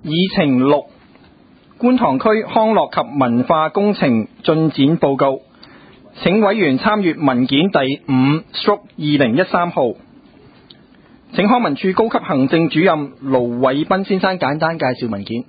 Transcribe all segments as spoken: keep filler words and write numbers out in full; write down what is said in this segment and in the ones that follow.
議程六，觀塘區康樂及文化工程進展報告，請委員參閱文件第五/二零一三號。請康文署高級行政主任盧偉斌先生簡單介紹文件。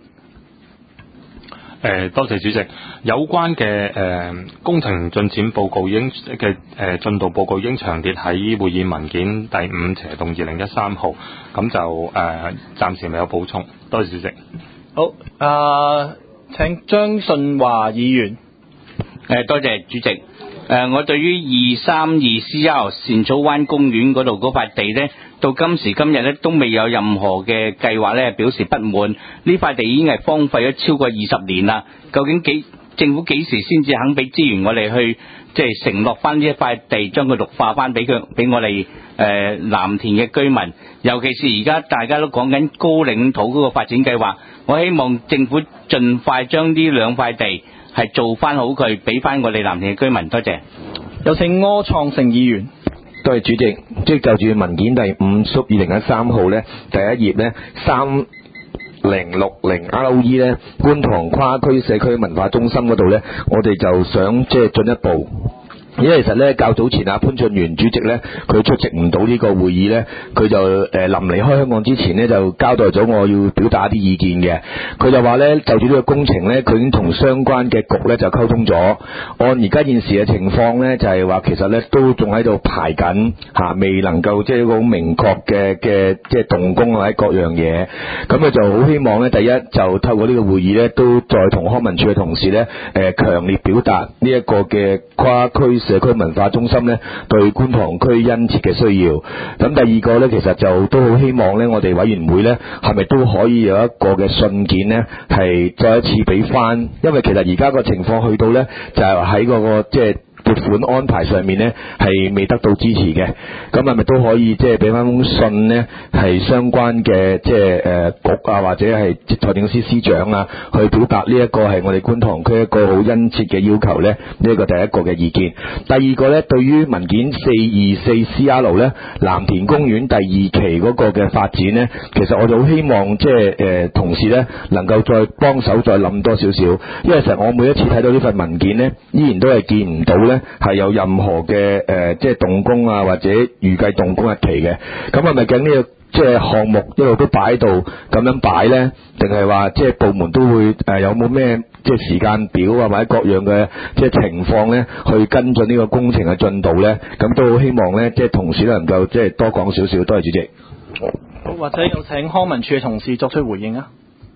誒，多謝主席。有關嘅誒、呃、工程進展報告已經嘅誒進度報告已經詳列喺會議文件第五斜動二零一三號，咁就誒、呃、暫時未有補充。多謝主席。 好，啊，請張順華議員。 誒，多謝主席。誒，我對於二三二 C R 善草灣公園嗰度嗰塊地呢，到今時今日呢都未有任何嘅計劃呢表示不滿。呢塊地已經係荒廢咗超過二十年啦。究竟幾政府幾時先至肯俾資源我哋去即係承諾翻呢一塊地，將佢綠化翻俾佢俾我哋誒藍田嘅居民？尤其是而家大家都講緊高嶺土嗰個發展計劃，我希望政府盡快將呢兩塊地係做翻好佢，俾翻我哋藍田嘅居民。多謝。 有請柯創盛議員。 多謝主席。即係就住文件第五/二零一三號呢，第一頁呢，三零六零 R O E 呢，觀塘跨區社區文化中心嗰度呢，我哋就想即係進一步。因為其實咧較早前啊潘俊源主席咧佢出席唔到呢個會議咧，佢就誒臨離開香港之前咧就交代咗我要表達一啲意見嘅。佢就話咧就住呢個工程咧，佢已經同相關嘅局咧就溝通咗。按而家現時嘅情況咧，就係話其實咧都仲喺度排緊嚇，未能夠即係一個好明確嘅嘅即係動工或者各樣嘢。咁佢就好希望咧，第一就透過呢個會議咧，都再同康文署嘅同事咧誒強烈表達呢一個嘅跨區社區文化中心咧對觀塘區殷切嘅需要。咁第二個咧，其實就都好希望咧，我哋委員會咧係咪都可以有一個嘅信件咧，係再一次俾翻，因為其實而家個情況去到咧，就係喺嗰個即係撥款安排上面咧係未得到支持嘅。咁係咪都可以即係俾翻封信咧，係相關嘅即係誒局啊，或者係財政司司長啊，去表達呢一個係我哋觀塘區一個好殷切嘅要求咧？呢一個第一個嘅意見。第二個咧，對於文件四二四 C R 咧藍田公園第二期嗰個嘅發展咧，其實我就好希望即係誒同事咧能夠再幫手再諗多少少，因為其實我每一次睇到呢份文件咧，依然都係見唔到咧係有任何嘅誒、呃、即係動工啊，或者預計動工日期嘅。咁係咪究竟呢個即係項目一路都擺喺度咁樣擺咧，定係話即係部門都會誒、呃、有冇咩即係時間表啊，或者各樣嘅即係情況咧，去跟進呢個工程嘅進度咧？咁都好希望咧，即係同事能夠即係多講少少。多謝主席。 好，或者有請康文署嘅同事作出回應啊。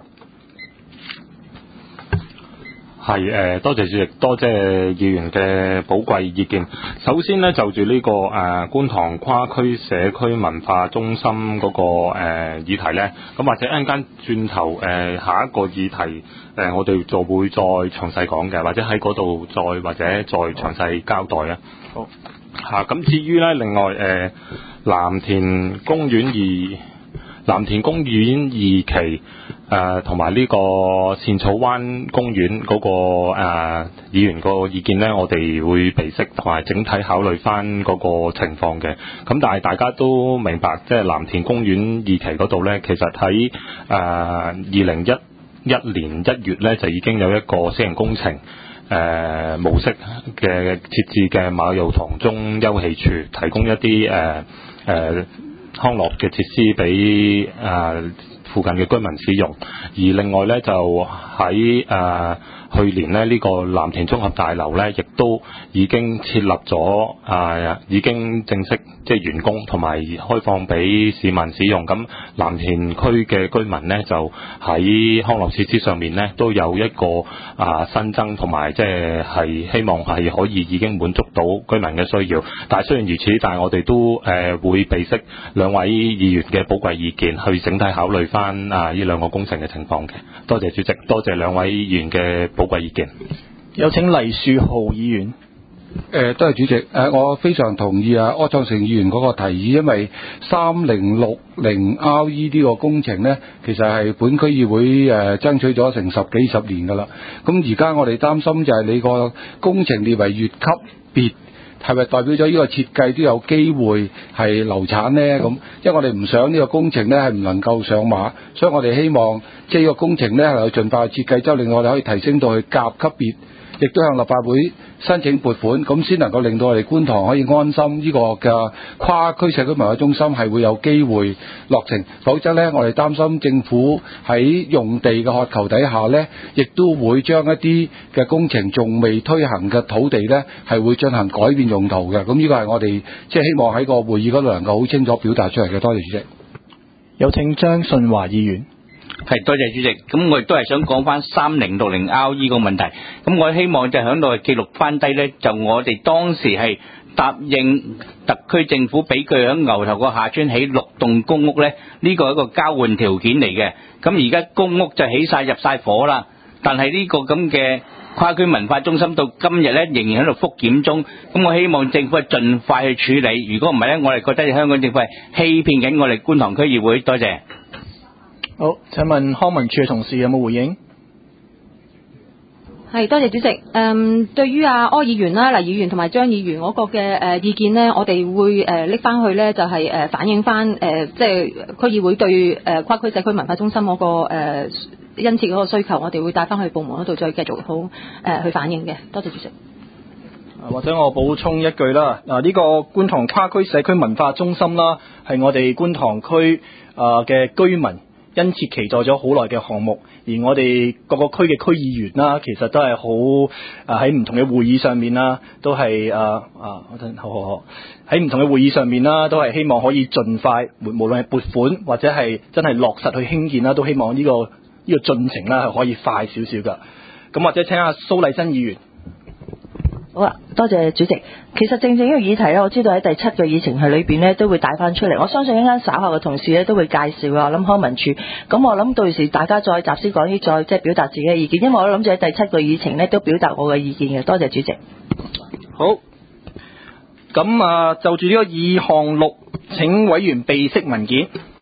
係誒，多謝主席，多謝議員嘅寶貴意見。首先呢，就住呢、這個誒、呃、觀塘跨區社區文化中心嗰、那個誒、呃、議題呢，咁或者一陣間轉頭誒、呃、下一個議題誒、呃，我哋就會再詳細講嘅，或者喺嗰度再或者再詳細交代啊。好嚇，咁至於呢，另外誒、呃、藍田公園二。藍田公園二期誒同埋呢個善草灣公園嗰、那個誒、呃、議員個意見呢，我哋會備悉同埋整體考慮翻嗰個情況嘅。咁但係大家都明白，即係藍田公園二期嗰度呢，其實喺誒二零一一年一月呢，就已經有一個私人工程誒、呃、模式嘅設置嘅馬友塘中休憩處，提供一啲誒誒。呃呃康樂嘅設施俾誒、呃、附近嘅居民使用，而另外咧就喺誒、呃、去年咧呢、這個藍田綜合大樓咧，亦都已經設立咗誒、呃，已經正式即係完工同埋開放俾市民使用。咁藍田區嘅居民咧就喺康樂設施上面咧都有一個啊、呃、新增，同埋即係係希望係可以已經滿足到居民嘅需要。但係雖然如此，但係我哋都誒、呃、會備悉兩位議員嘅寶貴意見，去整體考慮翻啊呢兩個工程嘅情況嘅。多謝主席，多謝兩位議員嘅寶貴意見。 有請黎樹豪議員。 誒，多謝主席。誒、呃，我非常同意啊柯創盛議員嗰個提議，因為三零六零 R E 呢個工程呢，其實係本區議會誒、呃、爭取咗成十幾十年噶啦。咁而家我哋擔心就係你個工程列為乙級別， 係咪代表咗呢個設計都有機會係流產呢？咁因為我哋唔想呢個工程呢係唔能夠上馬，所以我哋希望即係呢個工程呢係盡快設計，之後令我哋可以提升到去甲級別，亦都向立法會申請撥款，咁先能夠令到我哋觀塘可以安心呢個嘅跨區社區文化中心係會有機會落成。否則呢，我哋擔心政府喺用地嘅渴求底下呢，亦都會將一啲嘅工程仲未推行嘅土地呢係會進行改變用途嘅。咁呢個係我哋即係希望喺個會議嗰度能夠好清楚表達出嚟嘅。多謝主席。 有請張信華議員。 係，多謝主席。咁我亦都係想講翻三零六零 R E 個問題。咁我希望就響度記錄翻低呢，就我哋當時係答應特區政府俾佢響牛頭角下村起六棟公屋呢，呢個係一個交換條件嚟嘅。咁而家公屋就起晒入晒伙啦，但係呢個咁嘅跨區文化中心到今日呢仍然喺度復檢中。咁我希望政府係盡快去處理。如果唔係呢，我哋覺得香港政府係欺騙緊我哋觀塘區議會。多謝。 好，請問康文署嘅同事有冇回應？ 係，多謝主席。誒、嗯，對於阿柯議員啦、黎議員同埋張議員嗰個嘅誒、呃、意見呢，我哋會誒拎翻去呢，就係、是、誒、呃、反映翻誒、呃，即係區議會對誒、呃、跨區社區文化中心嗰、那個誒、呃、殷切嗰個需求，我哋會帶翻去部門嗰度再繼續好誒、呃、去反映嘅。多謝主席。 或者我補充一句啦，嗱、這、呢個觀塘跨區社區文化中心啦，係我哋觀塘區啊嘅居民殷切期待咗好耐嘅項目，而我哋各個區嘅區議員啦，其實都係好啊喺唔同嘅會議上面啦，都係啊啊，我陣好好好喺唔同嘅會議上面啦，都係希望可以盡快，無論係撥款或者係真係落實去興建啦，都希望呢、這個呢、這個進程啦係可以快少少噶。咁或者請下蘇麗珍議員。 好啊，多謝主席。其實正正呢個議題咧，我知道喺第七個議程係裏邊咧都會帶翻出嚟。我相信一陣稍後嘅同事咧都會介紹啊。我諗康文署，咁我諗到時大家再集思廣益，再即係表達自己嘅意見。因為我諗住喺第七個議程咧都表達我嘅意見嘅。多謝主席。 好，咁啊就住呢個議項六，請委員備悉文件。